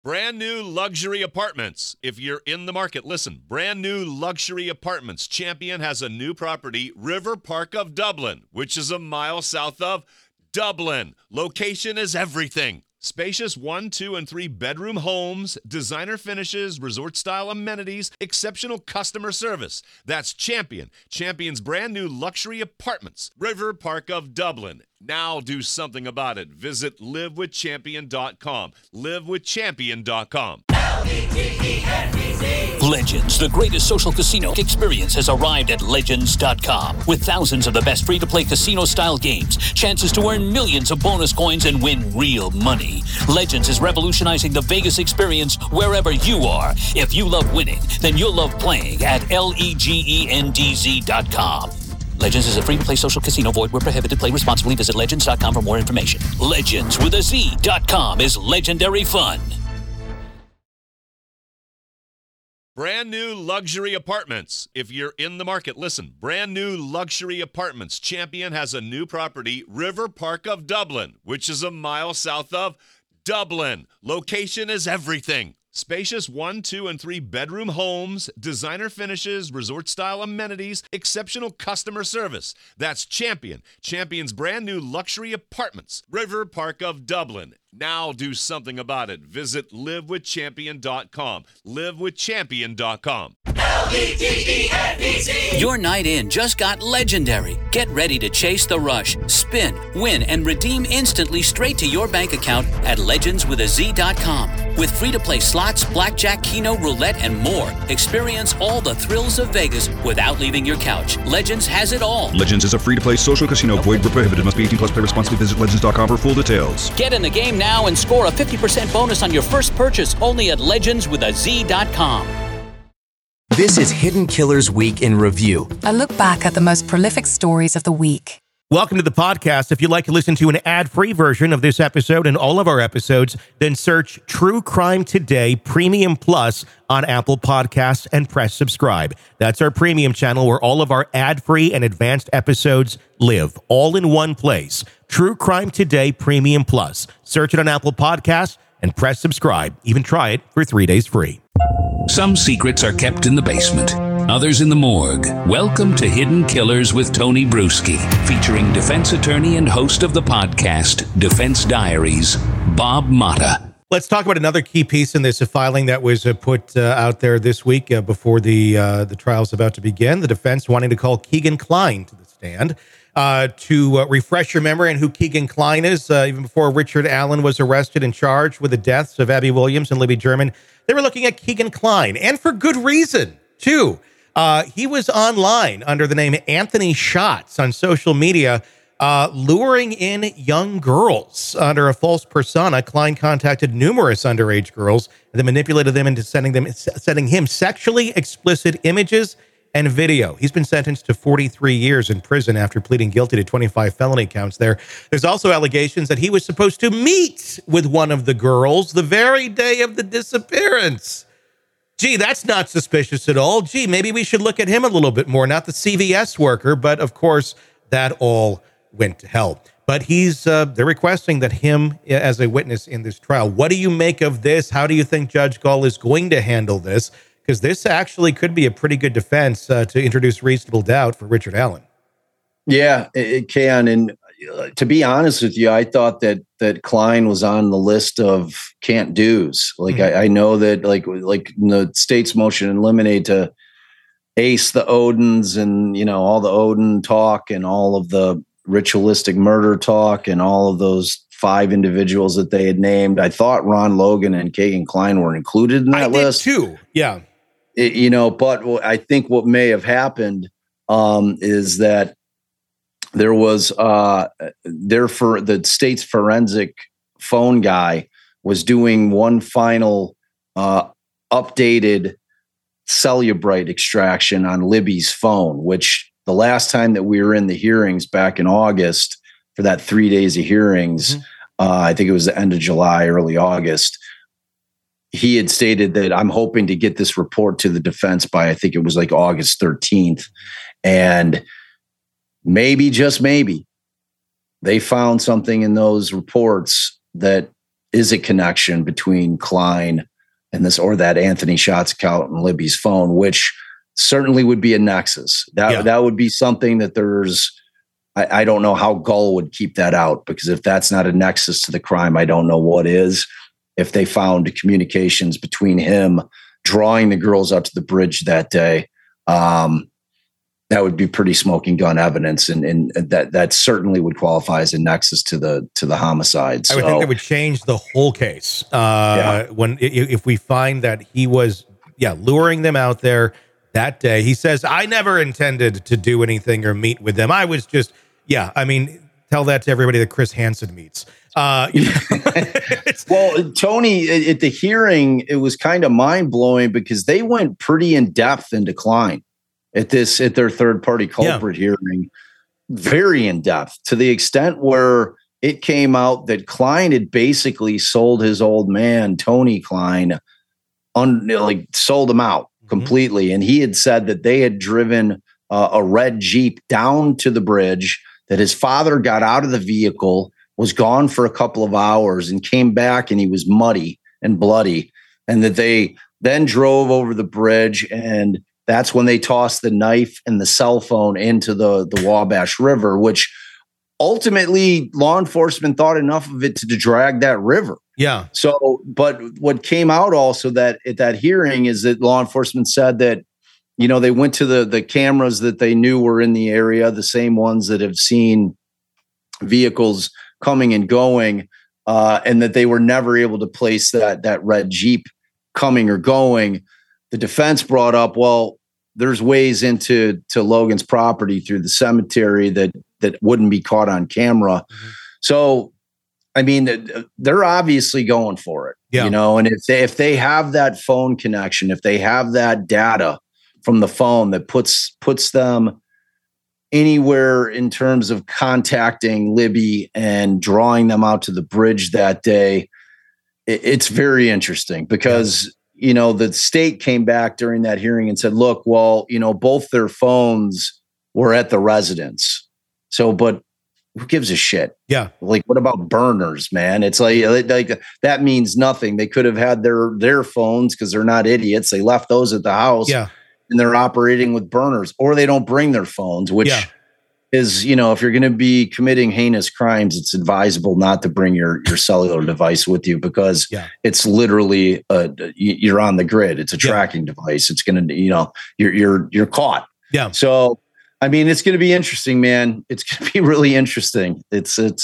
Brand new luxury apartments. If you're in the market, listen. Brand new luxury apartments. Champion has a new property, River Park of Dublin, which is a mile south of Dublin. Location is everything. Spacious 1, 2, and 3 bedroom homes, designer finishes, resort-style amenities, exceptional customer service. That's Champion. Champion's brand new luxury apartments. River Park of Dublin. Now do something about it. Visit livewithchampion.com. Livewithchampion.com. Legends, the greatest social casino experience, has arrived at Legends.com. With thousands of the best free-to-play casino-style games, chances to earn millions of bonus coins and win real money. Legends is revolutionizing the Vegas experience wherever you are. If you love winning, then you'll love playing at LEGENDZ.com. Legends is a free-to-play social casino. Void where prohibited. Play responsibly. Visit Legends.com for more information. Legends with a Z.com is legendary fun. Brand new luxury apartments. If you're in the market, listen. Brand new luxury apartments. Champion has a new property, River Park of Dublin, which is a mile south of Dublin. Location is everything. Spacious 1, 2, and 3 bedroom homes, designer finishes, resort-style amenities, exceptional customer service. That's Champion. Champion's brand new luxury apartments. River Park of Dublin. Now do something about it. Visit livewithchampion.com. Livewithchampion.com. LEGENDZ. Your night in just got legendary. Get ready to chase the rush, spin, win, and redeem instantly straight to your bank account at legendswithaz.com. With free-to-play slots, blackjack, keno, roulette, and more. Experience all the thrills of Vegas without leaving your couch. Legends has it all. Legends is a free-to-play social casino. Void where prohibited. Must be 18 plus. Play responsibly. Visit legends.com for full details. Get in the game now and score a 50% bonus on your first purchase only at legendswithaz.com. This is Hidden Killers Week in Review. A look back at the most prolific stories of the week. Welcome to the podcast. If you'd like to listen to an ad-free version of this episode and all of our episodes, then search True Crime Today Premium Plus on Apple Podcasts and press subscribe. That's our premium channel where all of our ad-free and advanced episodes live, all in one place. True Crime Today Premium Plus. Search it on Apple Podcasts and press subscribe. Even try it for 3 days free. Some secrets are kept in the basement, others in the morgue. Welcome to Hidden Killers with Tony Bruschi, featuring defense attorney and host of the podcast, Defense Diaries, Bob Motta. Let's talk about another key piece in this, a filing that was put out there this week before the trial's about to begin. The defense wanting to call Keegan Kline to the stand. To refresh your memory on who Keegan Kline is, even before Richard Allen was arrested and charged with the deaths of Abby Williams and Libby German, they were looking at Keegan Kline, and for good reason, too. He was online under the name Anthony Shots on social media, luring in young girls under a false persona. Kline contacted numerous underage girls and then manipulated them into sending him sexually explicit images and video. He's been sentenced to 43 years in prison after pleading guilty to 25 felony counts there. There's also allegations that he was supposed to meet with one of the girls the very day of the disappearance. Gee, that's not suspicious at all. Gee, maybe we should look at him a little bit more. Not the CVS worker, but of course, that all went to hell. But they're requesting that him as a witness in this trial. What do you make of this? How do you think Judge Gull is going to handle this? Because this actually could be a pretty good defense to introduce reasonable doubt for Richard Allen. Yeah, it can. And to be honest with you, I thought that Kline was on the list of can't do's. Like I know that like in the state's motion in limine to ace the Odins and all the Odin talk and all of the ritualistic murder talk and all of those 5 individuals that they had named. I thought Ron Logan and Keegan Kline were included in that list too. Yeah. But I think what may have happened is that there was for the state's forensic phone guy was doing one final updated Cellubrite extraction on Libby's phone, which the last time that we were in the hearings back in August for that 3 days of hearings, I think it was the end of July, early August, he had stated that I'm hoping to get this report to the defense by, I think it was like August 13th. And maybe, just maybe, they found something in those reports that is a connection between Klein and this, or that Anthony Schatz account and Libby's phone, which certainly would be a nexus. That would be something that I don't know how Gull would keep that out, because if that's not a nexus to the crime, I don't know what is. If they found communications between him drawing the girls up to the bridge that day, that would be pretty smoking gun evidence, and that certainly would qualify as a nexus to the homicide. So, I would think that would change the whole case. If we find that he was luring them out there that day. He says, I never intended to do anything or meet with them. I was just tell that to everybody that Chris Hansen meets. Well, Tony, at the hearing, it was kind of mind blowing because they went pretty in depth into Klein at their third party culprit hearing, very in depth, to the extent where it came out that Klein had basically sold his old man, Tony Klein, sold him out completely. And he had said that they had driven a red Jeep down to the bridge, that his father got out of the vehicle, was gone for a couple of hours, and came back and he was muddy and bloody, and that they then drove over the bridge, and that's when they tossed the knife and the cell phone into the Wabash River, which ultimately law enforcement thought enough of it to drag that river. Yeah. So, but what came out also that at that hearing is that law enforcement said that, they went to the cameras that they knew were in the area, the same ones that have seen vehicles coming and going, and that they were never able to place that red Jeep coming or going. The defense brought up, well, there's ways into Logan's property through the cemetery that wouldn't be caught on camera. Mm-hmm. So, they're obviously going for it, and if they have that phone connection, if they have that data from the phone that puts them anywhere in terms of contacting Libby and drawing them out to the bridge that day, it's very interesting because, the state came back during that hearing and said, look, well, both their phones were at the residence. So, but who gives a shit? Yeah. Like, what about burners, man? It's like that means nothing. They could have had their phones because they're not idiots. They left those at the house. Yeah. And they're operating with burners, or they don't bring their phones, which is, if you're going to be committing heinous crimes, it's advisable not to bring your cellular device with you, because it's literally you're on the grid. It's a tracking device. It's going to, you're caught. Yeah. So, it's going to be interesting, man. It's going to be really interesting. There's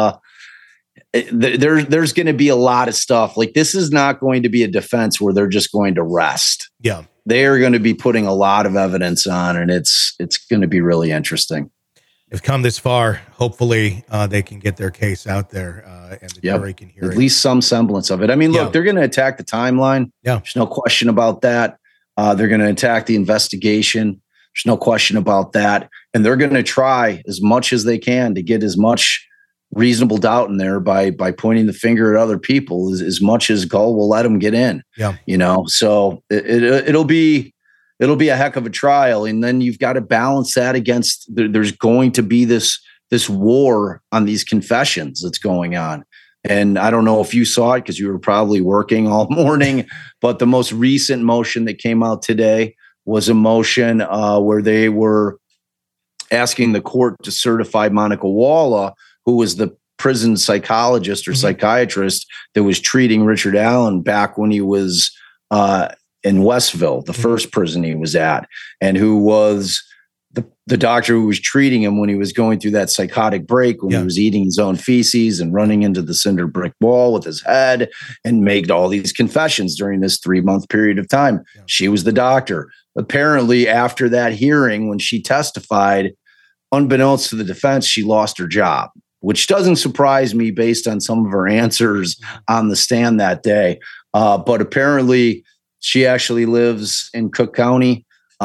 going to be a lot of stuff. Like, this is not going to be a defense where they're just going to rest. Yeah. They are going to be putting a lot of evidence on, and it's going to be really interesting. They've come this far. Hopefully they can get their case out there and the jury can hear at least some semblance of it. Look, they're going to attack the timeline. Yeah. There's no question about that. They're going to attack the investigation. There's no question about that. And they're going to try as much as they can to get as much reasonable doubt in there by pointing the finger at other people as much as Gull will let them get in. Yeah. So it'll be a heck of a trial. And then you've got to balance that against there's going to be this war on these confessions that's going on. And I don't know if you saw it because you were probably working all morning, but the most recent motion that came out today was a motion where they were asking the court to certify Monica Walla, who was the prison psychologist or psychiatrist that was treating Richard Allen back when he was in Westville, the first prison he was at, and who was the doctor who was treating him when he was going through that psychotic break, when he was eating his own feces and running into the cinder brick wall with his head and made all these confessions during this 3-month period of time. Yeah. She was the doctor. Apparently, after that hearing, when she testified, unbeknownst to the defense, she lost her job, which doesn't surprise me based on some of her answers on the stand that day. But apparently, she actually lives in Cook County.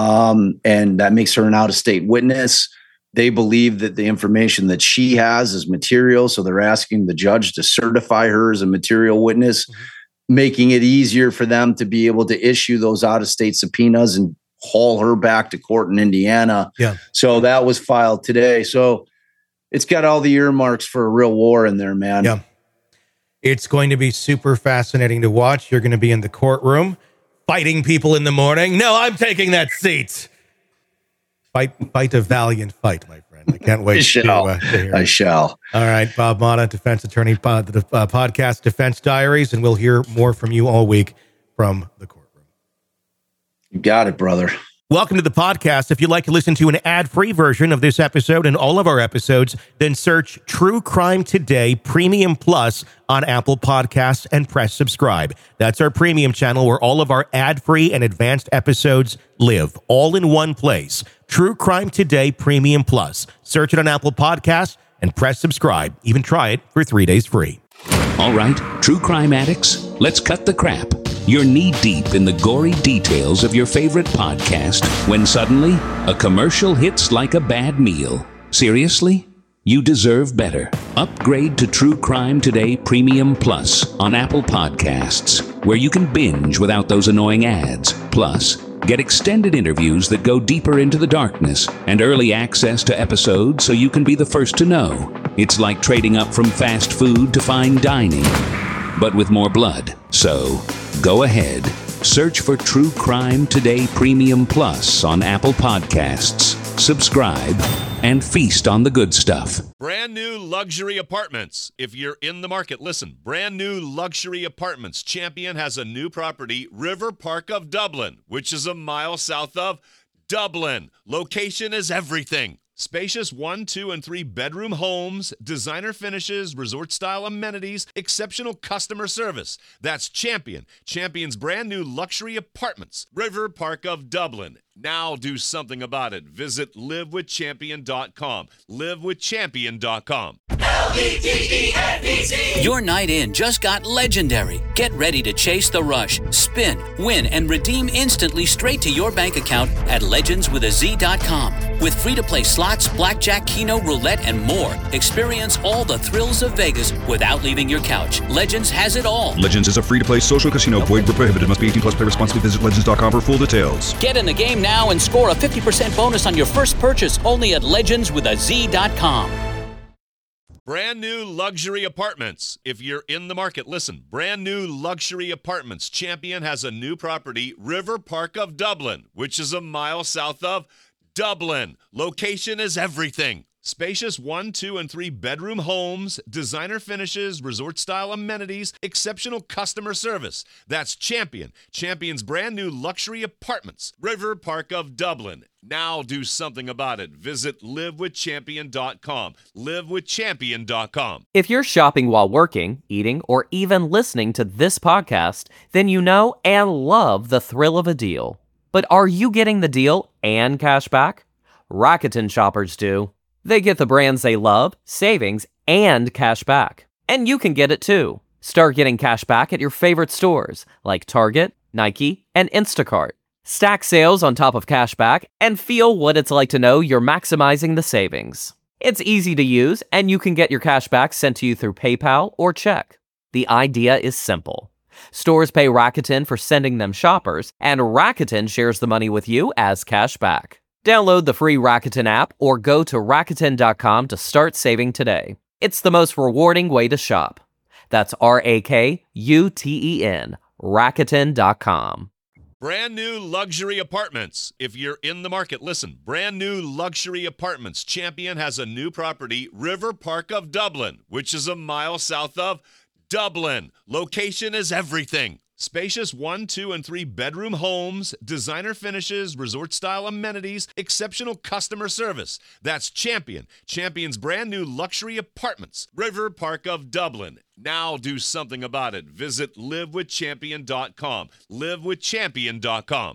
And that makes her an out-of-state witness. They believe that the information that she has is material, so they're asking the judge to certify her as a material witness, making it easier for them to be able to issue those out-of-state subpoenas and haul her back to court in Indiana. Yeah. So that was filed today. So it's got all the earmarks for a real war in there, man. Yeah. It's going to be super fascinating to watch. You're going to be in the courtroom fighting people in the morning. No, I'm taking that seat. Fight a valiant fight, my friend. I can't wait to hear it. I shall. All right, Bob Motta, defense attorney, the podcast Defense Diaries, and we'll hear more from you all week from the courtroom. You got it, brother. Welcome to the podcast. If you'd like to listen to an ad-free version of this episode and all of our episodes, then search True Crime Today Premium Plus on Apple Podcasts and press subscribe. That's our premium channel where all of our ad-free and advanced episodes live, all in one place. True Crime Today Premium Plus. Search it on Apple Podcasts and press subscribe. Even try it for 3 days free. All right, true crime addicts, let's cut the crap. You're knee-deep in the gory details of your favorite podcast when suddenly a commercial hits like a bad meal. Seriously? You deserve better. Upgrade to True Crime Today Premium Plus on Apple Podcasts, where you can binge without those annoying ads. Plus, get extended interviews that go deeper into the darkness and early access to episodes so you can be the first to know. It's like trading up from fast food to fine dining, but with more blood. So, go ahead. Search for True Crime Today Premium Plus on Apple Podcasts. Subscribe and feast on the good stuff. Brand new luxury apartments. If you're in the market, listen. Brand new luxury apartments. Champion has a new property, River Park of Dublin, which is a mile south of Dublin. Location is everything. Spacious 1, 2, and 3 bedroom homes, designer finishes, resort-style amenities, exceptional customer service. That's Champion. Champion's brand new luxury apartments, River Park of Dublin. Now do something about it. Visit livewithchampion.com. Livewithchampion.com. LVTENBC. Your night in just got legendary. Get ready to chase the rush, spin, win, and redeem instantly straight to your bank account at legendswithaz.com. With free-to-play slots, blackjack, keno, roulette, and more. Experience all the thrills of Vegas without leaving your couch. Legends has it all. Legends is a free-to-play social casino. Void where prohibited. Must be 18 plus. Play responsibly. Visit legends.com for full details. Get in the game now and score a 50% bonus on your first purchase only at legendswithaz.com. Brand new luxury apartments. If you're in the market, listen. Brand new luxury apartments. Champion has a new property, River Park of Dublin, which is a mile south of Dublin. Location is everything. Spacious 1, 2, and 3 bedroom homes, designer finishes, resort-style amenities, exceptional customer service. That's Champion. Champion's brand new luxury apartments, River Park of Dublin. Now do something about it. Visit livewithchampion.com. Livewithchampion.com. If you're shopping while working, eating, or even listening to this podcast, then you know and love the thrill of a deal. But are you getting the deal and cash back? Rakuten shoppers do. They get the brands they love, savings, and cash back. And you can get it too. Start getting cash back at your favorite stores like Target, Nike, and Instacart. Stack sales on top of cash back and feel what it's like to know you're maximizing the savings. It's easy to use, and you can get your cash back sent to you through PayPal or check. The idea is simple. Stores pay Rakuten for sending them shoppers, and Rakuten shares the money with you as cash back. Download the free Rakuten app or go to Rakuten.com to start saving today. It's the most rewarding way to shop. That's RAKUTEN, Rakuten.com. Brand new luxury apartments. If you're in the market, listen. Brand new luxury apartments. Champion has a new property, River Park of Dublin, which is a mile south of Dublin. Location is everything. Spacious 1, 2, and 3 bedroom homes, designer finishes, resort-style amenities, exceptional customer service. That's Champion. Champion's brand new luxury apartments, River Park of Dublin. Now do something about it. Visit livewithchampion.com. Livewithchampion.com.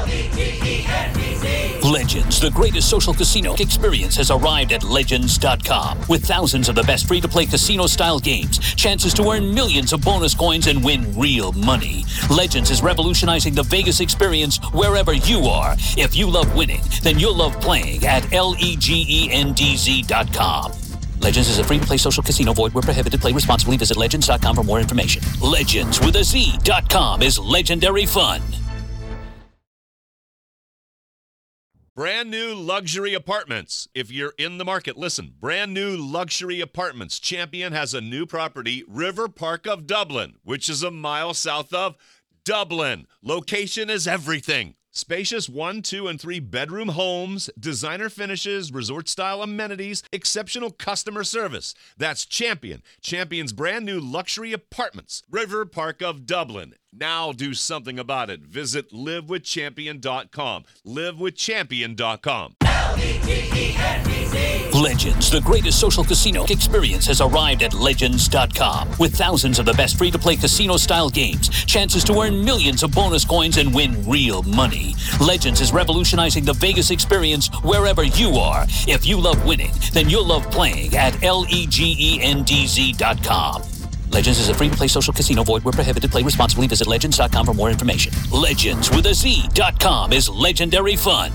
Legends, the greatest social casino experience, has arrived at Legends.com. With thousands of the best free-to-play casino-style games, chances to earn millions of bonus coins and win real money. Legends is revolutionizing the Vegas experience wherever you are. If you love winning, then you'll love playing at LEGENDZ.com. Legends is a free-to-play social casino. Void where prohibited. Play responsibly. Visit Legends.com for more information. Legends.com is legendary fun. Brand new luxury apartments. If you're in the market, listen. Brand new luxury apartments. Champion has a new property, River Park of Dublin, which is a mile south of Dublin. Location is everything. Spacious 1, 2, and 3 bedroom homes, designer finishes, resort-style amenities, exceptional customer service. That's Champion. Champion's brand new luxury apartments, River Park of Dublin. Now do something about it. Visit livewithchampion.com. Livewithchampion.com. Legends, the greatest social casino experience, has arrived at Legends.com. With thousands of the best free-to-play casino-style games, chances to earn millions of bonus coins and win real money. Legends is revolutionizing the Vegas experience wherever you are. If you love winning, then you'll love playing at LEGENDZ.com. Legends is a free-to-play social casino. Void where prohibited. Play responsibly. Visit Legends.com for more information. Legends with a Z.com is legendary fun.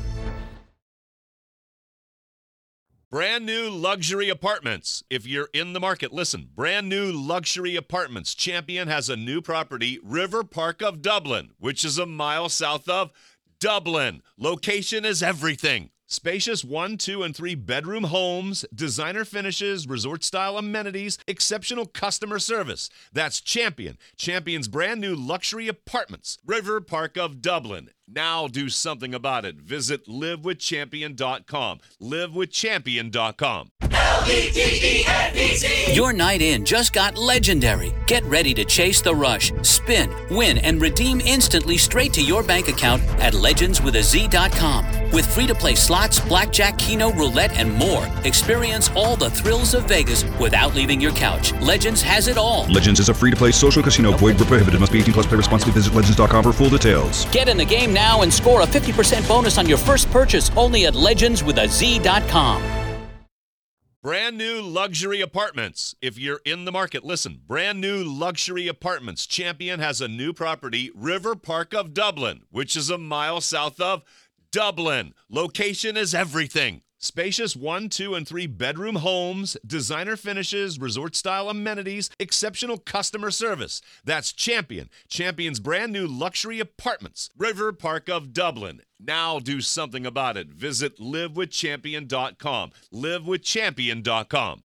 Brand new luxury apartments. If you're in the market, listen. Brand new luxury apartments. Champion has a new property, River Park of Dublin, which is a mile south of Dublin. Location is everything. Spacious 1, 2, and 3 bedroom homes, designer finishes, resort-style amenities, exceptional customer service. That's Champion. Champion's brand new luxury apartments, River Park of Dublin. Now do something about it. Visit livewithchampion.com. Livewithchampion.com. LEGENDZ. Your night in just got legendary. Get ready to chase the rush, spin, win, and redeem instantly straight to your bank account at legendswithaz.com. With free-to-play slots, blackjack, keno, roulette, and more. Experience all the thrills of Vegas without leaving your couch. Legends has it all. Legends is a free-to-play social casino. Void where prohibited. Must be 18 plus. Play responsibly. Visit legends.com for full details. Get in the game now and score a 50% bonus on your first purchase only at legendswithaz.com. Brand new luxury apartments. If you're in the market, listen. Brand new luxury apartments. Champion has a new property, River Park of Dublin, which is a mile south of Dublin. Location is everything. Spacious 1, 2, and 3 bedroom homes, designer finishes, resort-style amenities, exceptional customer service. That's Champion. Champion's brand new luxury apartments, River Park of Dublin. Now do something about it. Visit livewithchampion.com. Livewithchampion.com.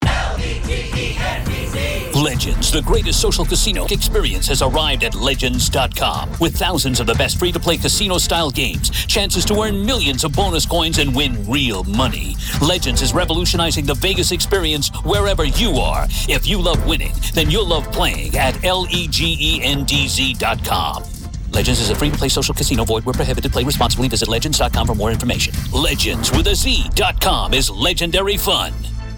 Legends, the greatest social casino experience, has arrived at Legends.com. With thousands of the best free-to-play casino-style games, chances to earn millions of bonus coins and win real money. Legends is revolutionizing the Vegas experience wherever you are. If you love winning, then you'll love playing at LEGENDZ.com. Legends is a free-to-play social casino. Void where prohibited. Play responsibly. Visit Legends.com for more information. Legends with a Z.com is legendary fun.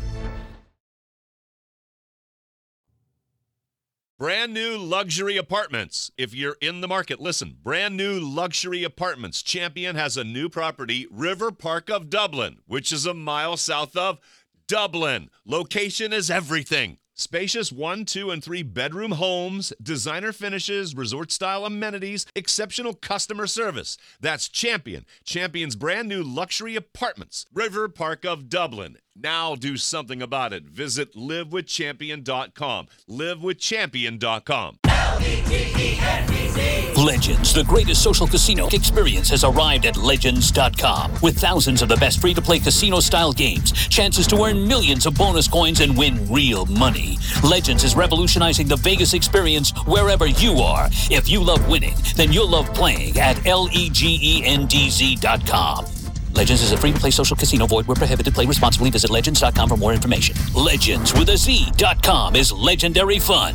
Brand new luxury apartments. If you're in the market, listen. Brand new luxury apartments. Champion has a new property, River Park of Dublin, which is a mile south of Dublin. Location is everything. Spacious 1, 2, and 3 bedroom homes, designer finishes, resort-style amenities, exceptional customer service. That's Champion. Champion's brand new luxury apartments, River Park of Dublin. Now do something about it. Visit livewithchampion.com. Livewithchampion.com. Legends, the greatest social casino experience, has arrived at Legends.com. With thousands of the best free-to-play casino-style games, chances to earn millions of bonus coins and win real money. Legends is revolutionizing the Vegas experience wherever you are. If you love winning, then you'll love playing at LEGENDZ.com. Legends is a free-to-play social casino. Void where prohibited. Play responsibly. Visit Legends.com for more information. Legends with a Z.com is legendary fun.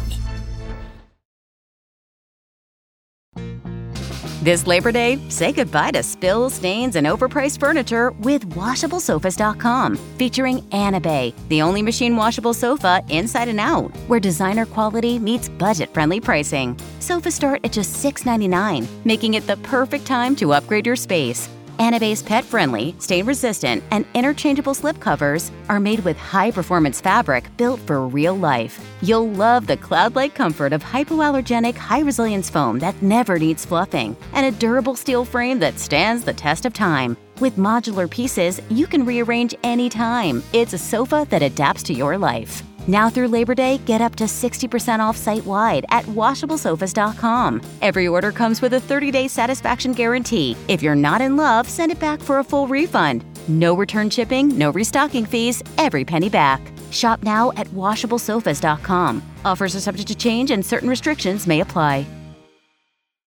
This Labor Day, say goodbye to spills, stains, and overpriced furniture with WashableSofas.com, featuring Anabay, the only machine washable sofa inside and out, where designer quality meets budget-friendly pricing. Sofas start at just $6.99, making it the perfect time to upgrade your space. Anabay's pet-friendly, stain-resistant, and interchangeable slipcovers are made with high-performance fabric built for real life. You'll love the cloud-like comfort of hypoallergenic, high-resilience foam that never needs fluffing, and a durable steel frame that stands the test of time. With modular pieces, you can rearrange anytime. It's a sofa that adapts to your life. Now through Labor Day, get up to 60% off site-wide at WashableSofas.com. Every order comes with a 30-day satisfaction guarantee. If you're not in love, send it back for a full refund. No return shipping, no restocking fees, every penny back. Shop now at WashableSofas.com. Offers are subject to change and certain restrictions may apply.